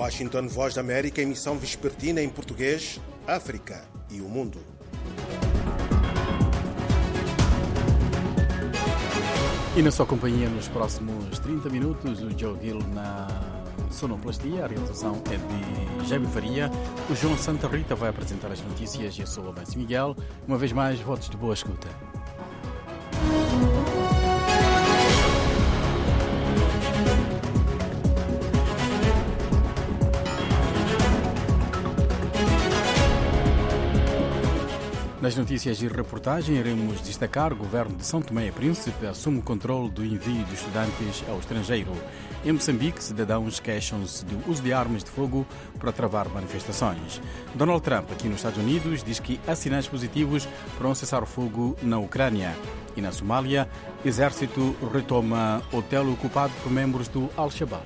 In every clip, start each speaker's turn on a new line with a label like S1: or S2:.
S1: Washington, Voz da América, emissão vespertina em português, África e o mundo.
S2: E na sua companhia nos próximos 30 minutos, o Joe Gill na sonoplastia. A realização é de Jaime Faria. O João Santa Rita vai apresentar as notícias e eu sou o Abenço Miguel. Uma vez mais, votos de boa escuta. Nas notícias e reportagem, iremos destacar: o governo de São Tomé e Príncipe assume o controle do envio de estudantes ao estrangeiro. Em Moçambique, cidadãos queixam-se do uso de armas de fogo para travar manifestações. Donald Trump, aqui nos Estados Unidos, diz que há sinais positivos para um cessar-fogo na Ucrânia. E na Somália, exército retoma hotel ocupado por membros do Al-Shabaab.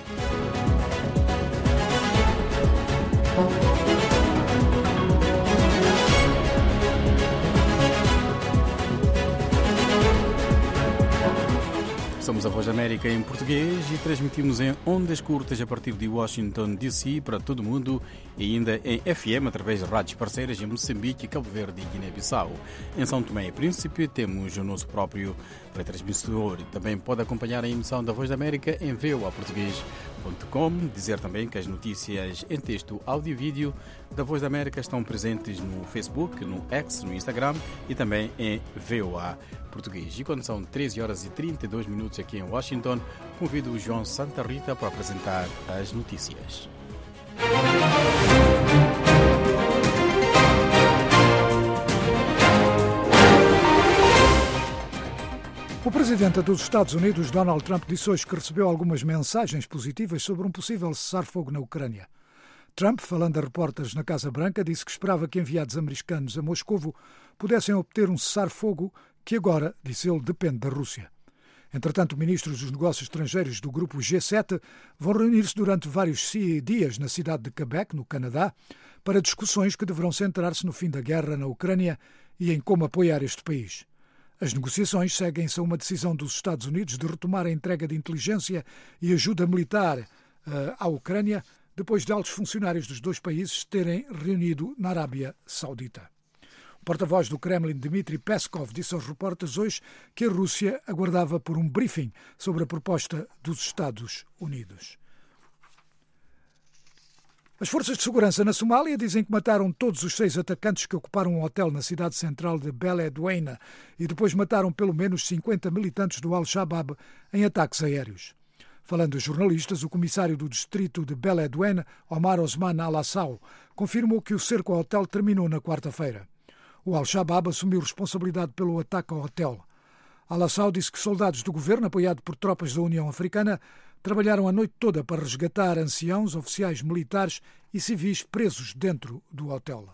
S2: Somos a Voz da América em português e transmitimos em ondas curtas a partir de Washington, D.C. para todo o mundo e ainda em FM através de rádios parceiras em Moçambique, Cabo Verde e Guiné-Bissau. Em São Tomé e Príncipe temos o nosso próprio retransmissor. Também pode acompanhar a emissão da Voz da América em voaportugues.com. Dizer também que as notícias em texto, áudio e vídeo da Voz da América estão presentes no Facebook, no X, no Instagram e também em VOA Português. E quando são 13 horas e 32 minutos aqui em Washington, convido o João Santa Rita para apresentar as notícias.
S3: O presidente dos Estados Unidos, Donald Trump, disse hoje que recebeu algumas mensagens positivas sobre um possível cessar-fogo na Ucrânia. Trump, falando a repórteres na Casa Branca, disse que esperava que enviados americanos a Moscovo pudessem obter um cessar-fogo que agora, disse ele, depende da Rússia. Entretanto, ministros dos negócios estrangeiros do grupo G7 vão reunir-se durante vários dias na cidade de Quebec, no Canadá, para discussões que deverão centrar-se no fim da guerra na Ucrânia e em como apoiar este país. As negociações seguem-se a uma decisão dos Estados Unidos de retomar a entrega de inteligência e ajuda militar à Ucrânia, depois de altos funcionários dos dois países terem reunido na Arábia Saudita. O porta-voz do Kremlin, Dmitry Peskov, disse aos repórteres hoje que a Rússia aguardava por um briefing sobre a proposta dos Estados Unidos. As forças de segurança na Somália dizem que mataram todos os 6 atacantes que ocuparam um hotel na cidade central de Beledweyne e depois mataram pelo menos 50 militantes do Al-Shabaab em ataques aéreos. Falando a jornalistas, o comissário do distrito de Beledweyne, Omar Osman Al-Assau, confirmou que o cerco ao hotel terminou na quarta-feira. O Al-Shabaab assumiu responsabilidade pelo ataque ao hotel. Al-Assau disse que soldados do governo, apoiado por tropas da União Africana, trabalharam a noite toda para resgatar anciãos, oficiais militares e civis presos dentro do hotel.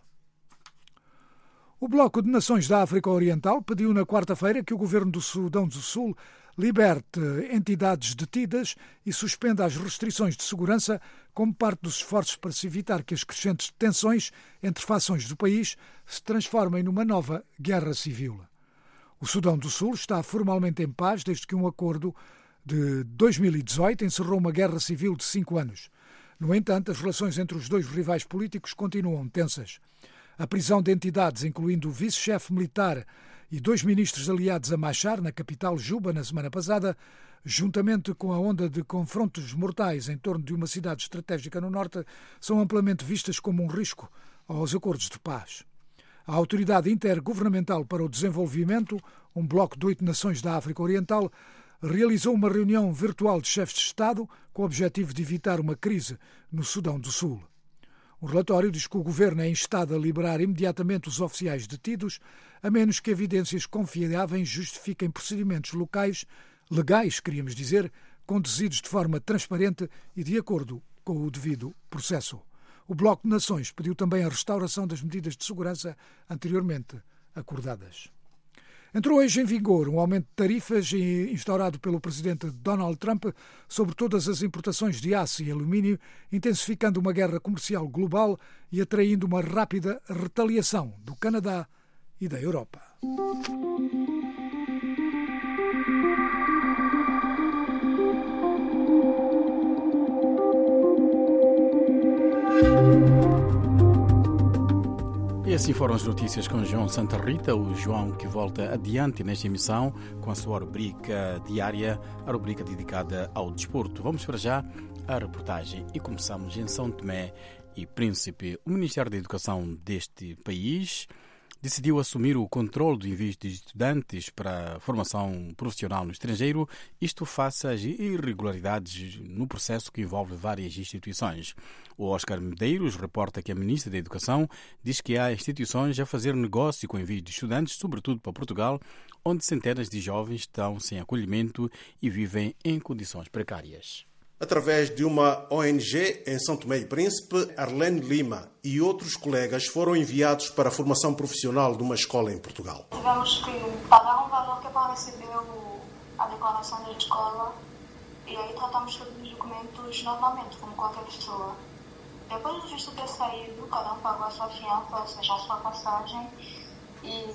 S3: O Bloco de Nações da África Oriental pediu na quarta-feira que o governo do Sudão do Sul liberte entidades detidas e suspenda as restrições de segurança como parte dos esforços para se evitar que as crescentes tensões entre fações do país se transformem numa nova guerra civil. O Sudão do Sul está formalmente em paz desde que um acordo de 2018 encerrou uma guerra civil de 5 anos. No entanto, as relações entre os dois rivais políticos continuam tensas. A prisão de entidades, incluindo o vice-chefe militar e 2 ministros aliados a Machar, na capital Juba, na semana passada, juntamente com a onda de confrontos mortais em torno de uma cidade estratégica no norte, são amplamente vistas como um risco aos acordos de paz. A Autoridade Intergovernamental para o Desenvolvimento, um bloco de 8 nações da África Oriental, realizou uma reunião virtual de chefes de Estado com o objetivo de evitar uma crise no Sudão do Sul. O relatório diz que o governo é instado a liberar imediatamente os oficiais detidos, a menos que evidências confiáveis justifiquem procedimentos legais, queríamos dizer, conduzidos de forma transparente e de acordo com o devido processo. O Bloco de Nações pediu também a restauração das medidas de segurança anteriormente acordadas. Entrou hoje em vigor um aumento de tarifas instaurado pelo presidente Donald Trump sobre todas as importações de aço e alumínio, intensificando uma guerra comercial global e atraindo uma rápida retaliação do Canadá e da Europa.
S2: E assim foram as notícias com João Santa Rita, o João que volta adiante nesta emissão com a sua rubrica diária, a rubrica dedicada ao desporto. Vamos para já a reportagem e começamos em São Tomé e Príncipe. O Ministério da Educação deste país decidiu assumir o controle do envio de estudantes para a formação profissional no estrangeiro, isto face às irregularidades no processo que envolve várias instituições. O Oscar Medeiros reporta que a Ministra da Educação diz que há instituições a fazer negócio com o envio de estudantes, sobretudo para Portugal, onde centenas de jovens estão sem acolhimento e vivem em condições precárias.
S1: Através de uma ONG em São Tomé e Príncipe, Arlene Lima e outros colegas foram enviados para a formação profissional de uma escola em Portugal.
S4: Tivemos que pagar um valor que é para receber a declaração da escola e aí tratamos todos os documentos normalmente, como qualquer pessoa. Depois do visto ter saído, cada um pagou a sua fiança, ou seja, a sua passagem, e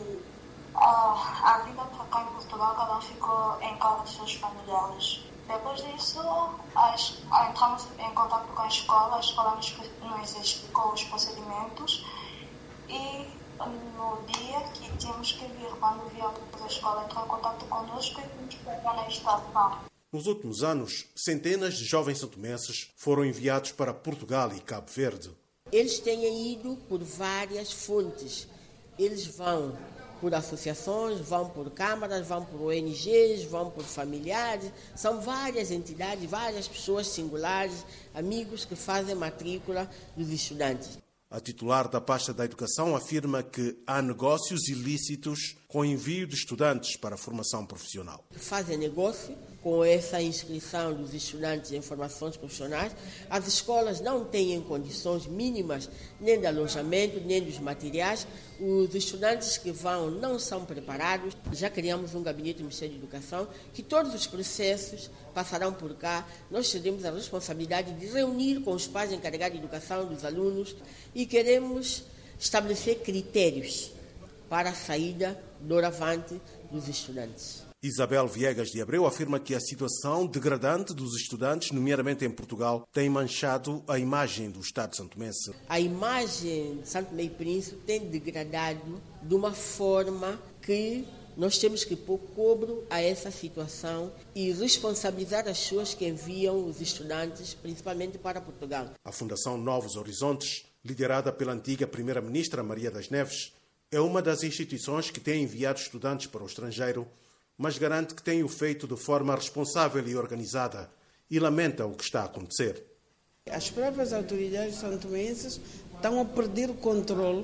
S4: a vida para cá em Portugal, cada um ficou em casa dos seus familiares. Depois disso, entramos em contato com a escola nos explicou os procedimentos e no dia que tínhamos que vir, quando viemos a escola, entrou em contato conosco e nos pegou na estação.
S1: Nos últimos anos, centenas de jovens santomenses foram enviados para Portugal e Cabo Verde.
S5: Eles têm ido por várias fontes. Eles vão por associações, vão por câmaras, vão por ONGs, vão por familiares. São várias entidades, várias pessoas singulares, amigos que fazem matrícula dos estudantes.
S1: A titular da pasta da Educação afirma que há negócios ilícitos com envio de estudantes para a formação profissional.
S5: Fazem negócio com essa inscrição dos estudantes em formações profissionais. As escolas não têm condições mínimas nem de alojamento, nem dos materiais. Os estudantes que vão não são preparados. Já criamos um gabinete do Ministério da Educação que todos os processos passarão por cá. Nós teremos a responsabilidade de reunir com os pais encarregados de educação dos alunos e queremos estabelecer critérios para a saída doravante dos estudantes.
S1: Isabel Viegas de Abreu afirma que a situação degradante dos estudantes, nomeadamente em Portugal, tem manchado a imagem do Estado santomense.
S5: A imagem de Santo Tomé e Príncipe tem degradado de uma forma que nós temos que pôr cobro a essa situação e responsabilizar as pessoas que enviam os estudantes, principalmente para Portugal.
S1: A Fundação Novos Horizontes, liderada pela antiga Primeira-Ministra Maria das Neves, é uma das instituições que tem enviado estudantes para o estrangeiro, mas garante que tem o feito de forma responsável e organizada e lamenta o que está a acontecer.
S6: As próprias autoridades santomenses estão a perder o controle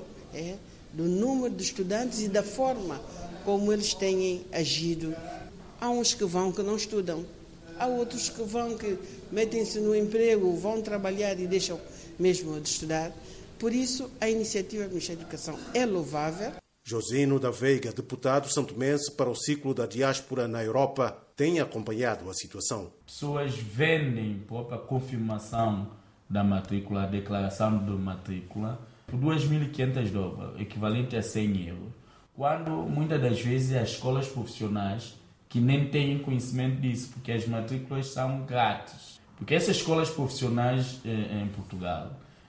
S6: do número de estudantes e da forma como eles têm agido. Há uns que vão que não estudam, há outros que vão que metem-se no emprego, vão trabalhar e deixam mesmo de estudar. Por isso, a iniciativa do Ministério da Educação é louvável.
S1: Josino da Veiga, deputado santomense para o ciclo da diáspora na Europa, tem acompanhado a situação.
S7: Pessoas vendem a própria confirmação da matrícula, a declaração de matrícula, por $2.500, equivalente a 100 euros. Quando, muitas das vezes, as escolas profissionais que nem têm conhecimento disso, porque as matrículas são grátis. Porque essas escolas profissionais em Portugal,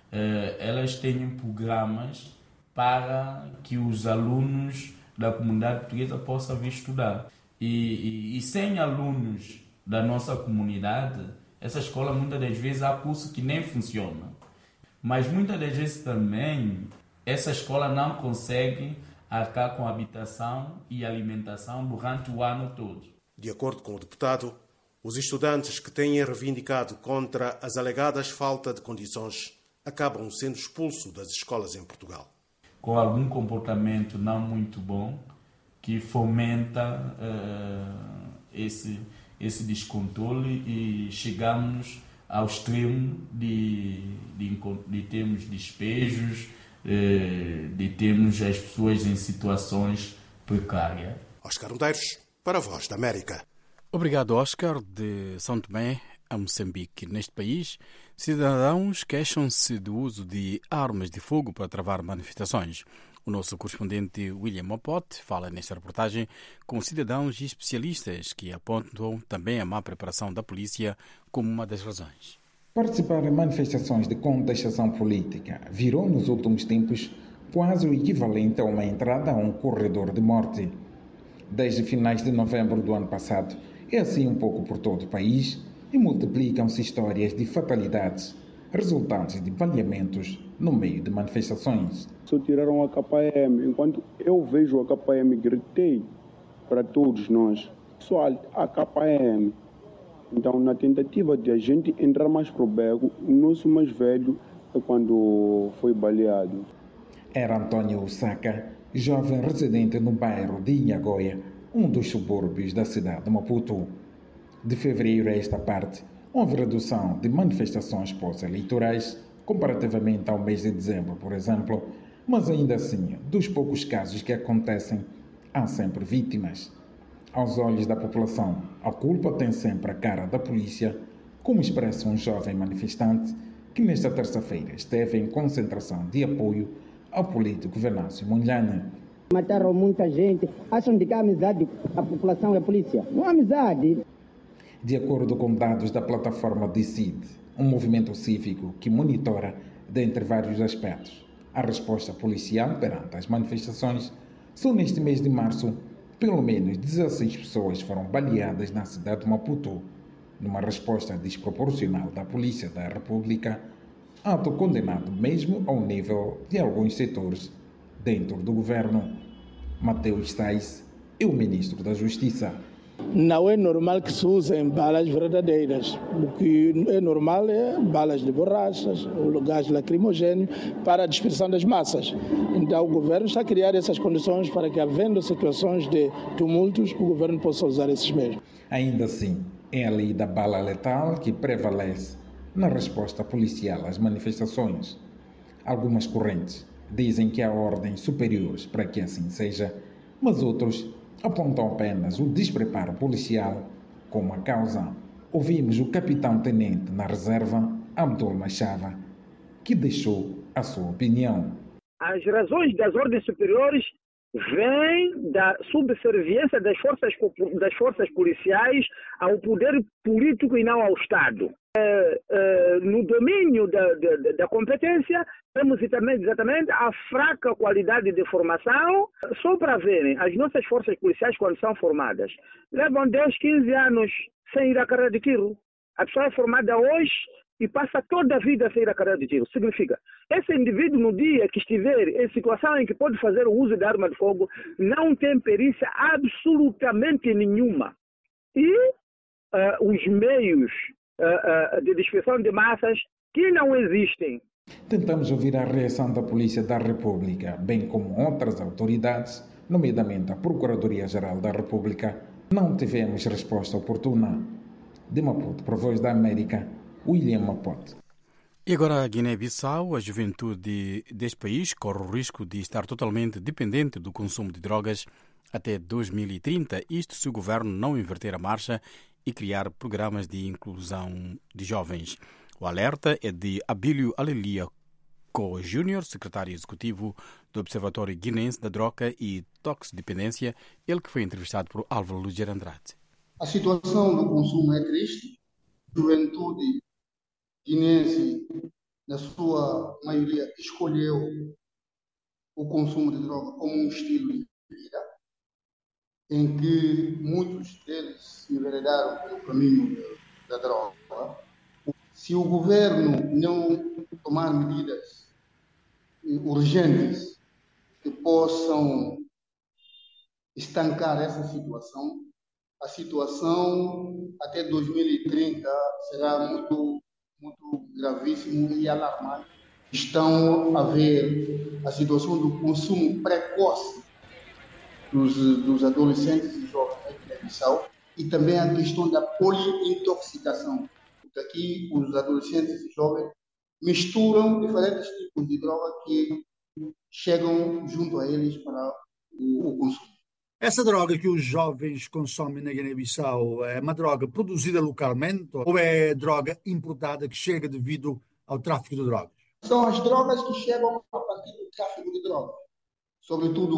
S7: elas têm programas para que os alunos da comunidade portuguesa possam vir estudar. E sem alunos da nossa comunidade, essa escola muitas das vezes há curso que nem funciona. Mas muitas das vezes também essa escola não consegue arcar com habitação e alimentação durante o ano todo.
S1: De acordo com o deputado, os estudantes que têm reivindicado contra as alegadas falta de condições acabam sendo expulsos das escolas em Portugal.
S7: Com algum comportamento não muito bom, que fomenta esse descontrole e chegamos ao extremo de termos despejos, de termos as pessoas em situações precárias.
S1: Oscar Medeiros, para a Voz da América.
S2: Obrigado, Oscar, de São Tomé a Moçambique. Neste país, cidadãos queixam-se do uso de armas de fogo para travar manifestações. O nosso correspondente William Mopote fala nesta reportagem com cidadãos e especialistas que apontam também a má preparação da polícia como uma das razões.
S8: Participar em manifestações de contestação política virou nos últimos tempos quase o equivalente a uma entrada a um corredor de morte. Desde finais de novembro do ano passado, é assim um pouco por todo o país e multiplicam-se histórias de fatalidades resultantes de baleamentos no meio de manifestações.
S9: Só tiraram a KM. Enquanto eu vejo a KM, gritei para todos nós: pessoal, a KM. Então, na tentativa de a gente entrar mais pro beco, o nosso mais velho é quando foi baleado.
S8: Era Antônio Osaka, jovem residente no bairro de Inhagoia, um dos subúrbios da cidade de Maputo. De fevereiro a esta parte, houve redução de manifestações pós-eleitorais comparativamente ao mês de dezembro, por exemplo, mas ainda assim, dos poucos casos que acontecem, há sempre vítimas. Aos olhos da população, a culpa tem sempre a cara da polícia, como expressa um jovem manifestante que nesta terça-feira esteve em concentração de apoio ao político Venâncio Mondlane.
S10: Mataram muita gente, acham de que há amizade a população e a polícia. Não há amizade.
S8: De acordo com dados da plataforma Decide, um movimento cívico que monitora, dentre vários aspectos, a resposta policial perante as manifestações, só neste mês de março, pelo menos 16 pessoas foram baleadas na cidade de Maputo, numa resposta desproporcional da Polícia da República, ato condenado mesmo ao nível de alguns setores dentro do governo. Mateus Tais é o ministro da Justiça.
S11: Não é normal que se usem balas verdadeiras. O que é normal é balas de borrachas, ou gás lacrimogêneo para a dispersão das massas. Então o governo está a criar essas condições para que, havendo situações de tumultos, o governo possa usar esses meios.
S8: Ainda assim, é a lei da bala letal que prevalece na resposta policial às manifestações. Algumas correntes dizem que há ordens superiores para que assim seja, mas outros apontam apenas o despreparo policial como a causa. Ouvimos o capitão-tenente na reserva, Abdul Machava, que deixou a sua opinião.
S12: As razões das ordens superiores vêm da subserviência das forças policiais ao poder político e não ao Estado. No domínio da competência, temos exatamente a fraca qualidade de formação. Só para verem, as nossas forças policiais, quando são formadas, levam 10, 15 anos sem ir à carreira de tiro. A pessoa é formada hoje e passa toda a vida sem ir à carreira de tiro. Significa, esse indivíduo, no dia que estiver em situação em que pode fazer o uso da arma de fogo, não tem perícia absolutamente nenhuma. E os meios de dispersão de massas que não existem.
S8: Tentamos ouvir a reação da Polícia da República, bem como outras autoridades, nomeadamente a Procuradoria-Geral da República. Não tivemos resposta oportuna. De Maputo, para a Voz da América, William Maputo.
S2: E agora a Guiné-Bissau, a juventude deste país corre o risco de estar totalmente dependente do consumo de drogas até 2030, isto se o governo não inverter a marcha e criar programas de inclusão de jovens. O alerta é de Abílio Alelia Co Júnior, secretário executivo do Observatório Guinense da Droga e Toxidependência, ele que foi entrevistado por Álvaro Luger Andrade.
S13: A situação do consumo é triste. A juventude guinense, na sua maioria, escolheu o consumo de droga como um estilo de vida, em que muitos deles se enveredaram pelo caminho da droga. Se o governo não tomar medidas urgentes que possam estancar essa situação, a situação até 2030 será muito gravíssima e alarmante. Estão a ver a situação do consumo precoce dos adolescentes e jovens em Guiné-Bissau e também a questão da poliintoxicação. Aqui os adolescentes e jovens misturam diferentes tipos de droga que chegam junto a eles para o consumo.
S14: Essa droga que os jovens consomem na Guiné-Bissau é uma droga produzida localmente ou é droga importada que chega devido ao tráfico de drogas?
S13: São as drogas que chegam a partir do tráfico de drogas, sobretudo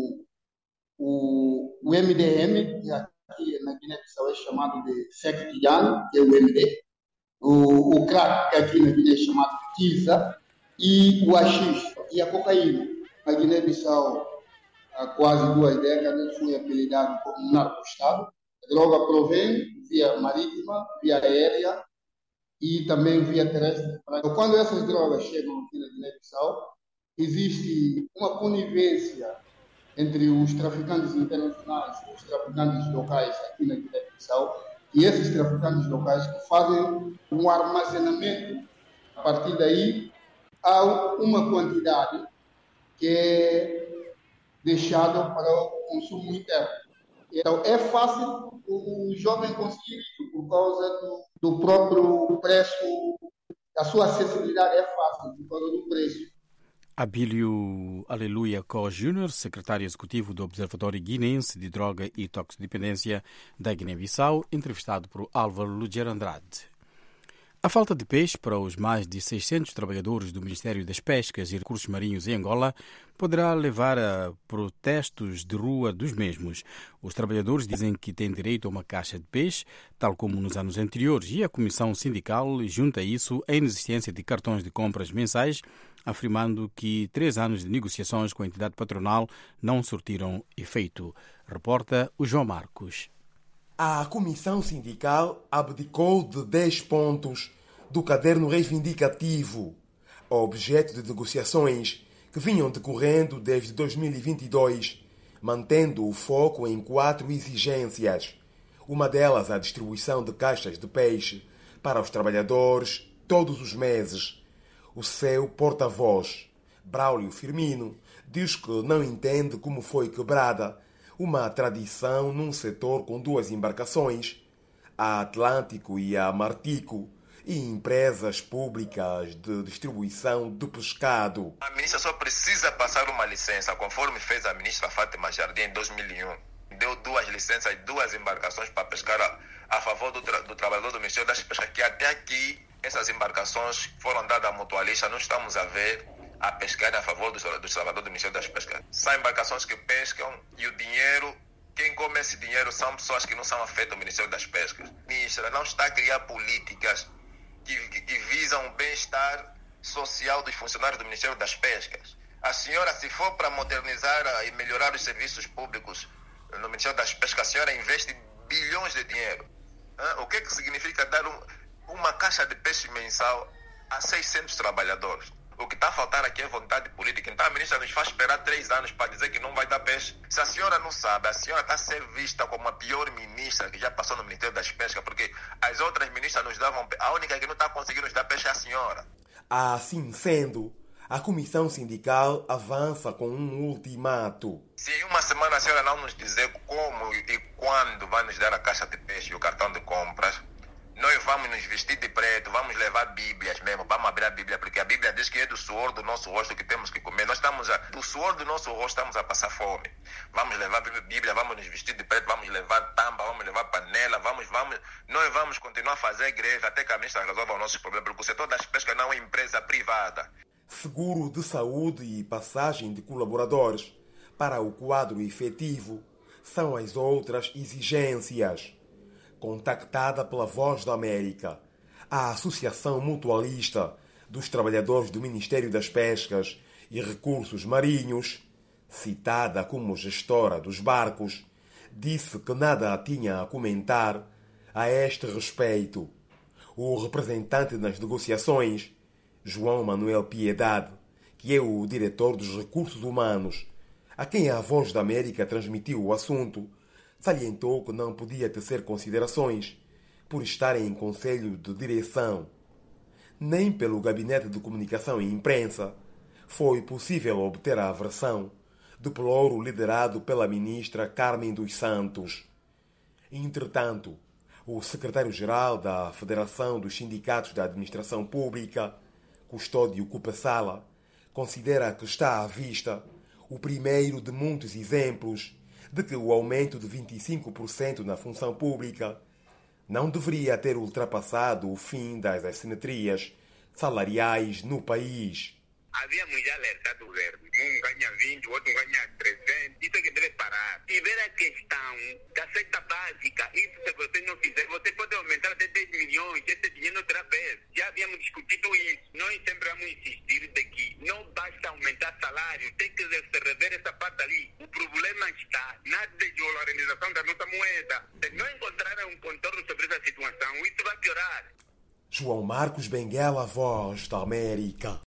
S13: o MDM, que aqui na Guiné-Bissau é chamado de Sectian, que é o MD, o crack, que aqui na Guiné é chamado de Kisa, e o haxixe e a cocaína. A Guiné-Bissau, há quase 2 décadas, foi apelidado como narco-estado. A droga provém via marítima, via aérea e também via terrestre. Quando essas drogas chegam aqui na Guiné-Bissau, existe uma conivência entre os traficantes internacionais e os traficantes locais aqui na Guiné-Bissau, e esses traficantes locais que fazem um armazenamento. A partir daí, há uma quantidade que é deixada para o consumo interno. Então, é fácil o jovem conseguir isso por causa do próprio preço, a sua acessibilidade é fácil por causa do preço.
S2: Abílio Aleluia Có Júnior, secretário executivo do Observatório Guinense de Droga e Toxicodependência da Guiné-Bissau, entrevistado por Álvaro Lugero Andrade. A falta de peixe para os mais de 600 trabalhadores do Ministério das Pescas e Recursos Marinhos em Angola poderá levar a protestos de rua dos mesmos. Os trabalhadores dizem que têm direito a uma caixa de peixe, tal como nos anos anteriores, e a Comissão Sindical junta a isso a inexistência de cartões de compras mensais, afirmando que 3 anos de negociações com a entidade patronal não surtiram efeito. Reporta o João Marcos.
S15: A Comissão Sindical abdicou de 10 pontos do caderno reivindicativo, objeto de negociações que vinham decorrendo desde 2022, mantendo o foco em 4 exigências. Uma delas a distribuição de caixas de peixe para os trabalhadores todos os meses. O seu porta-voz, Braulio Firmino, diz que não entende como foi quebrada uma tradição num setor com 2 embarcações, a Atlântico e a Martico, e empresas públicas de distribuição de pescado.
S16: A ministra só precisa passar uma licença, conforme fez a ministra Fátima Jardim em 2001. Deu 2 licenças, 2 embarcações para pescar a favor do trabalhador do Ministério das Pescas, que até aqui essas embarcações foram dadas à mutualista, não estamos a ver a pescar a favor dos trabalhadores do Ministério das Pescas. São embarcações que pescam e o dinheiro, quem come esse dinheiro são pessoas que não são afetas ao Ministério das Pescas. A ministra não está a criar políticas que visam o bem-estar social dos funcionários do Ministério das Pescas. A senhora, se for para modernizar e melhorar os serviços públicos no Ministério das Pescas, a senhora investe bilhões de dinheiro. O que significa dar uma caixa de peixe mensal a 600 trabalhadores? O que está a faltar aqui é vontade política. Então a ministra nos faz esperar 3 anos para dizer que não vai dar peixe. Se a senhora não sabe, a senhora está a ser vista como a pior ministra que já passou no Ministério das Pescas, porque as outras ministras nos davam peixe. A única que não está conseguindo nos dar peixe é a senhora.
S15: Assim sendo, a Comissão Sindical avança com um ultimato.
S16: Se em uma semana a senhora não nos dizer como e quando vai nos dar a caixa de peixe e o cartão de compras, nós vamos nos vestir de preto, vamos levar bíblias mesmo, vamos abrir a Bíblia, porque a Bíblia diz que é do suor do nosso rosto que temos que comer. Do suor do nosso rosto estamos a passar fome. Vamos levar a Bíblia, vamos nos vestir de preto, vamos levar tamba, vamos levar panela, nós vamos continuar a fazer greve até que a ministra resolva os nossos problemas, porque o setor das pescas não é empresa privada.
S15: Seguro de saúde e passagem de colaboradores para o quadro efetivo são as outras exigências. Contactada pela Voz da América, a Associação Mutualista dos Trabalhadores do Ministério das Pescas e Recursos Marinhos, citada como gestora dos barcos, disse que nada tinha a comentar a este respeito. O representante nas negociações, João Manuel Piedade, que é o diretor dos Recursos Humanos, a quem a Voz da América transmitiu o assunto, salientou que não podia tecer considerações por estar em conselho de direção. Nem pelo Gabinete de Comunicação e Imprensa foi possível obter a versão do pelouro liderado pela ministra Carmen dos Santos. Entretanto, o secretário-geral da Federação dos Sindicatos da Administração Pública, Custódio Cupasala, considera que está à vista o primeiro de muitos exemplos de que o aumento de 25% na função pública não deveria ter ultrapassado o fim das assimetrias salariais no país.
S17: Havíamos já alertado o governo. Um ganha 20, o outro ganha 300. Isso é que deve parar. E ver a questão da cesta básica. Isso, se você não fizer, você pode aumentar até 10 milhões. Esse dinheiro discutindo outra vez. Já havíamos discutido isso. Nós sempre vamos insistir de que não basta aumentar salário, tem que se rever essa parte ali. O problema está na desvalorização da nossa moeda. Se não encontrar um contorno sobre essa situação, isso vai piorar.
S15: João Marcos Benguela, Voz da América.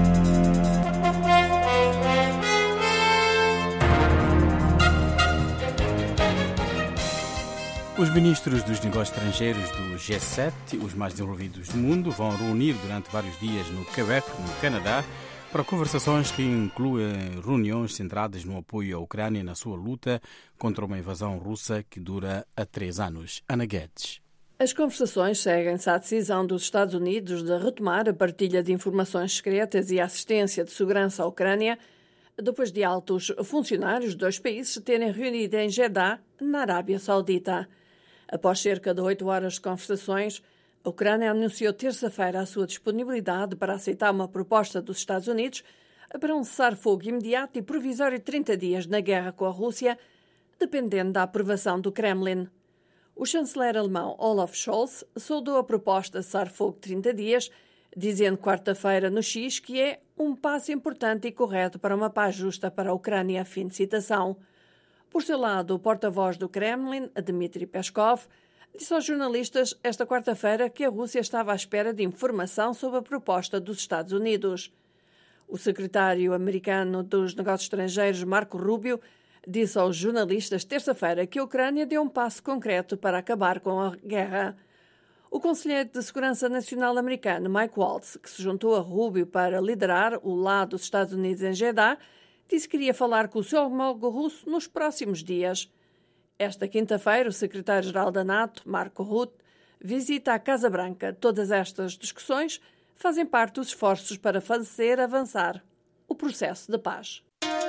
S2: Os ministros dos negócios estrangeiros do G7, os mais desenvolvidos do mundo, vão reunir durante vários dias no Quebec, no Canadá, para conversações que incluem reuniões centradas no apoio à Ucrânia na sua luta contra uma invasão russa que dura há 3 anos. Ana Guedes.
S18: As conversações seguem-se à decisão dos Estados Unidos de retomar a partilha de informações secretas e assistência de segurança à Ucrânia, depois de altos funcionários dos 2 países se terem reunido em Jeddah, na Arábia Saudita. Após cerca de 8 horas de conversações, a Ucrânia anunciou terça-feira a sua disponibilidade para aceitar uma proposta dos Estados Unidos para um cessar-fogo imediato e provisório de 30 dias na guerra com a Rússia, dependendo da aprovação do Kremlin. O chanceler alemão Olaf Scholz saudou a proposta de cessar-fogo de 30 dias, dizendo quarta-feira no X que é um passo importante e correto para uma paz justa para a Ucrânia, fim de citação. Por seu lado, o porta-voz do Kremlin, Dmitry Peskov, disse aos jornalistas esta quarta-feira que a Rússia estava à espera de informação sobre a proposta dos Estados Unidos. O secretário americano dos Negócios Estrangeiros, Marco Rubio, disse aos jornalistas terça-feira que a Ucrânia deu um passo concreto para acabar com a guerra. O conselheiro de Segurança Nacional americano, Mike Waltz, que se juntou a Rubio para liderar o lado dos Estados Unidos em Jeddah, disse que iria falar com o seu homólogo russo nos próximos dias. Esta quinta-feira, o secretário-geral da NATO, Marco Rutte, visita a Casa Branca. Todas estas discussões fazem parte dos esforços para fazer avançar o processo de paz.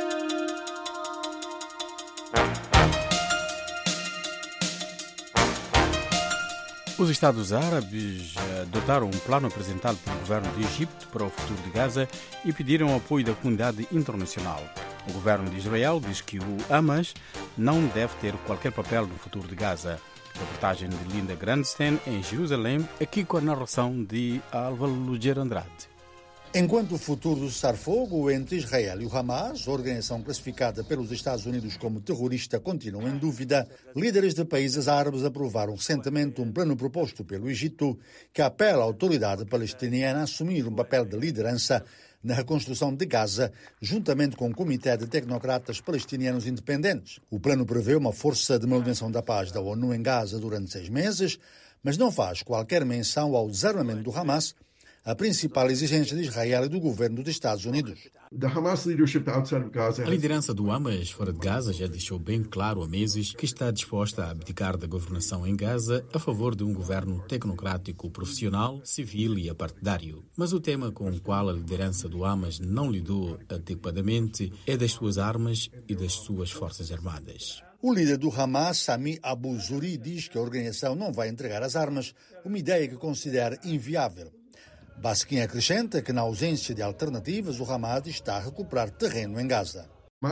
S2: Os Estados Árabes adotaram um plano apresentado pelo governo do Egito para o futuro de Gaza e pediram o apoio da comunidade internacional. O governo de Israel diz que o Hamas não deve ter qualquer papel no futuro de Gaza. A reportagem de Linda Grandstein em Jerusalém, aqui com a narração de Álvaro Lugero Andrade.
S19: Enquanto o futuro do cessar-fogo entre Israel e o Hamas, organização classificada pelos Estados Unidos como terrorista, continua em dúvida, líderes de países árabes aprovaram recentemente um plano proposto pelo Egito que apela à autoridade palestiniana a assumir um papel de liderança na reconstrução de Gaza, juntamente com um comitê de tecnocratas palestinianos independentes. O plano prevê uma força de manutenção da paz da ONU em Gaza durante 6 meses, mas não faz qualquer menção ao desarmamento do Hamas, a principal exigência de Israel e do governo dos Estados Unidos.
S2: A liderança do Hamas fora de Gaza já deixou bem claro há meses que está disposta a abdicar da governação em Gaza a favor de um governo tecnocrático, profissional, civil e apartidário. Mas o tema com o qual a liderança do Hamas não lidou adequadamente é das suas armas e das suas forças armadas.
S19: O líder do Hamas, Sami Abu Zuri, diz que a organização não vai entregar as armas, uma ideia que considera inviável. Baskin acrescenta que, na ausência de alternativas, o Hamas está a recuperar terreno em Gaza.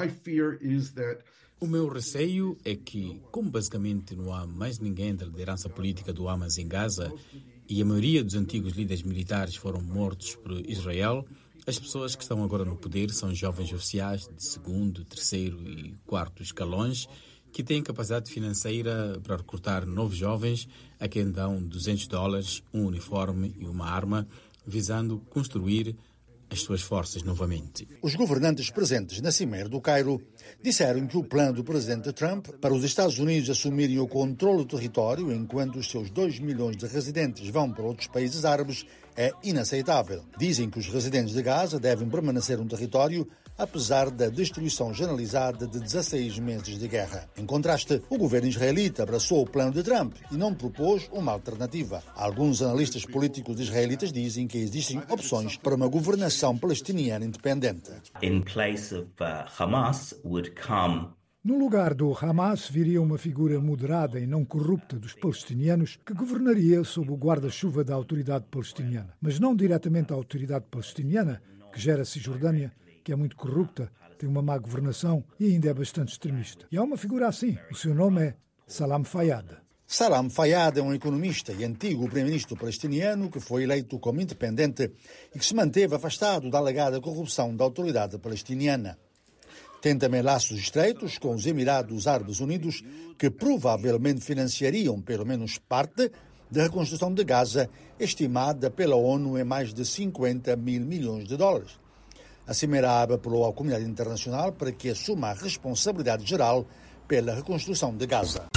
S2: O meu receio é que, como basicamente não há mais ninguém da liderança política do Hamas em Gaza e a maioria dos antigos líderes militares foram mortos por Israel, as pessoas que estão agora no poder são jovens oficiais de 2º, 3º e 4º escalões que têm capacidade financeira para recrutar novos jovens a quem dão $200, um uniforme e uma arma, visando construir as suas forças novamente.
S19: Os governantes presentes na Cimeira do Cairo disseram que o plano do presidente Trump para os Estados Unidos assumirem o controle do território enquanto os seus 2 milhões de residentes vão para outros países árabes é inaceitável. Dizem que os residentes de Gaza devem permanecer no território apesar da destruição generalizada de 16 meses de guerra. Em contraste, o governo israelita abraçou o plano de Trump e não propôs uma alternativa. Alguns analistas políticos israelitas dizem que existem opções para uma governação palestiniana independente.
S20: In place of Hamas would come
S3: No lugar do Hamas viria uma figura moderada e não corrupta dos palestinianos que governaria sob o guarda-chuva da autoridade palestiniana. Mas não diretamente a autoridade palestiniana, que gera a Cisjordânia, que é muito corrupta, tem uma má governação e ainda é bastante extremista. E há uma figura assim, o seu nome é Salam Fayyad.
S19: Salam Fayyad é um economista e antigo primeiro-ministro palestiniano que foi eleito como independente e que se manteve afastado da alegada corrupção da autoridade palestiniana. Tem também laços estreitos com os Emirados Árabes Unidos, que provavelmente financiariam pelo menos parte da reconstrução de Gaza, estimada pela ONU em mais de 50 mil milhões de dólares. A Cimeira Árabe apelou à comunidade internacional para que assuma a responsabilidade geral pela reconstrução de Gaza.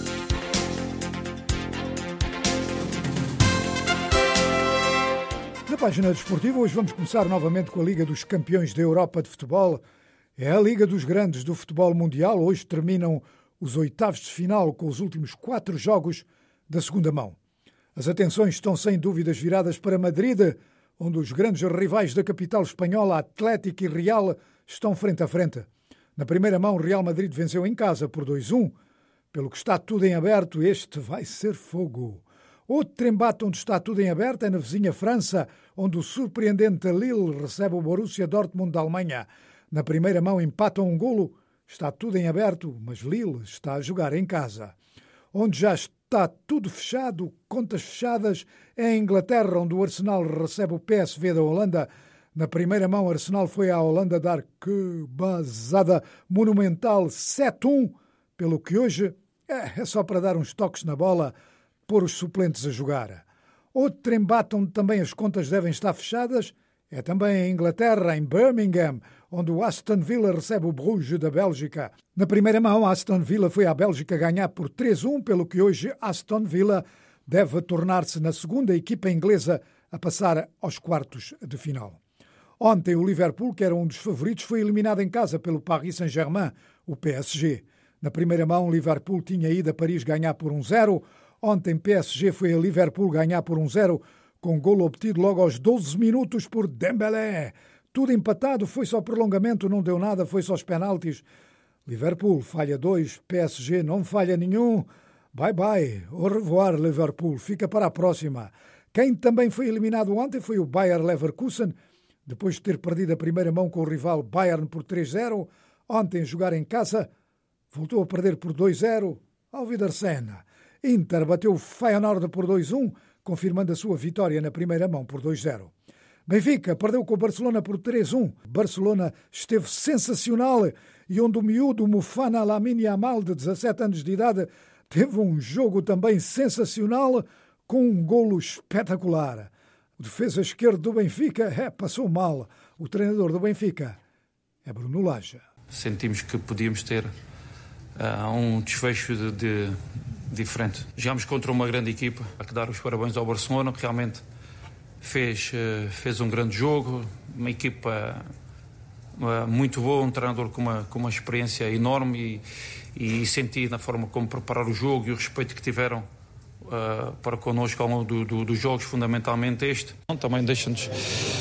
S3: Na página desportiva, hoje vamos começar novamente com a Liga dos Campeões da Europa de Futebol. É a Liga dos Grandes do futebol mundial. Hoje terminam os oitavos de final com os últimos 4 jogos da segunda mão. As atenções estão sem dúvidas viradas para Madrid, onde os grandes rivais da capital espanhola, Atlético e Real, estão frente a frente. Na primeira mão, o Real Madrid venceu em casa por 2-1. Pelo que está tudo em aberto, este vai ser fogo. Outro embate onde está tudo em aberto é na vizinha França, onde o surpreendente Lille recebe o Borussia Dortmund da Alemanha. Na primeira mão empatam um golo, está tudo em aberto, mas Lille está a jogar em casa. Onde já está tudo fechado, contas fechadas, é em Inglaterra, onde o Arsenal recebe o PSV da Holanda. Na primeira mão, o Arsenal foi à Holanda dar que basada monumental 7-1, pelo que hoje é só para dar uns toques na bola, pôr os suplentes a jogar. Outro embate onde também as contas devem estar fechadas é também em Inglaterra, em Birmingham, onde o Aston Villa recebe o Bruges da Bélgica. Na primeira mão, Aston Villa foi à Bélgica ganhar por 3-1, pelo que hoje Aston Villa deve tornar-se na segunda equipa inglesa a passar aos quartos de final. Ontem, o Liverpool, que era um dos favoritos, foi eliminado em casa pelo Paris Saint-Germain, o PSG. Na primeira mão, o Liverpool tinha ido a Paris ganhar por 1-0. Ontem, PSG foi a Liverpool ganhar por 1-0, com golo obtido logo aos 12 minutos por Dembélé. Tudo empatado, foi só prolongamento, não deu nada, foi só os penaltis. Liverpool falha 2, PSG não falha nenhum. Bye bye, au revoir Liverpool, fica para a próxima. Quem também foi eliminado ontem foi o Bayer Leverkusen, depois de ter perdido a primeira mão com o rival Bayern por 3-0. Ontem, jogar em casa, voltou a perder por 2-0 ao Wiedersehen. Inter bateu o Feyenoord por 2-1, confirmando a sua vitória na primeira mão por 2-0. Benfica perdeu com o Barcelona por 3-1. Barcelona esteve sensacional e onde o miúdo Mufana Lamine Yamal, de 17 anos de idade, teve um jogo também sensacional com um golo espetacular. O defesa esquerdo do Benfica passou mal. O treinador do Benfica é Bruno Lage.
S21: Sentimos que podíamos ter um desfecho diferente. Jogámos contra uma grande equipa. Há que dar os parabéns ao Barcelona, que realmente fez um grande jogo, uma equipa muito boa, um treinador com uma experiência enorme e senti na forma como preparar o jogo e o respeito que tiveram para connosco ao longo dos jogos, fundamentalmente este. Também deixa-nos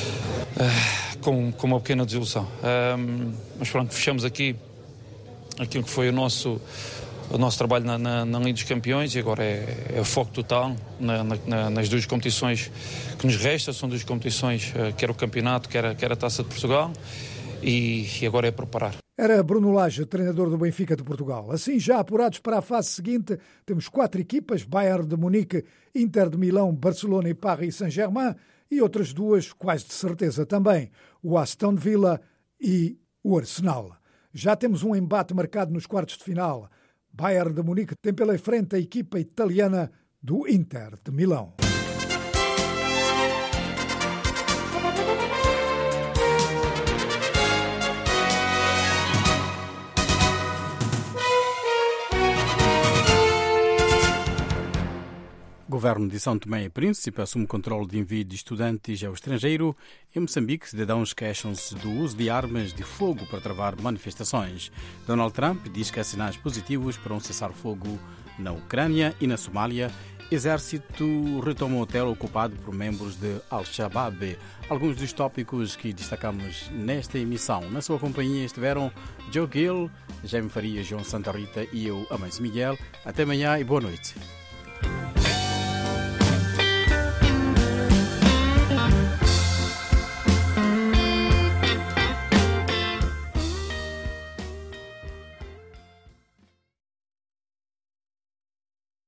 S21: com uma pequena desilusão. Mas pronto, fechamos aqui aquilo que foi o nosso trabalho na Liga dos Campeões e agora é foco total nas duas competições que nos restam. São duas competições, quer o campeonato, quer a Taça de Portugal, e agora é preparar.
S3: Era Bruno Lage, treinador do Benfica de Portugal. Assim, já apurados para a fase seguinte, temos 4 equipas: Bayern de Munique, Inter de Milão, Barcelona e Paris Saint-Germain, e outras 2, quase de certeza também, o Aston Villa e o Arsenal. Já temos um embate marcado nos quartos de final. Bayern de Munique tem pela frente a equipa italiana do Inter de Milão.
S2: O governo de São Tomé e Príncipe assume controle de envio de estudantes ao estrangeiro. Em Moçambique, cidadãos queixam-se do uso de armas de fogo para travar manifestações. Donald Trump diz que há sinais positivos para um cessar-fogo na Ucrânia e na Somália. Exército retoma o hotel ocupado por membros de Al-Shabaab. Alguns dos tópicos que destacamos nesta emissão. Na sua companhia estiveram Joe Gill, Jaime Faria, João Santa Rita e eu, Amâncio Miguel. Até amanhã e boa noite.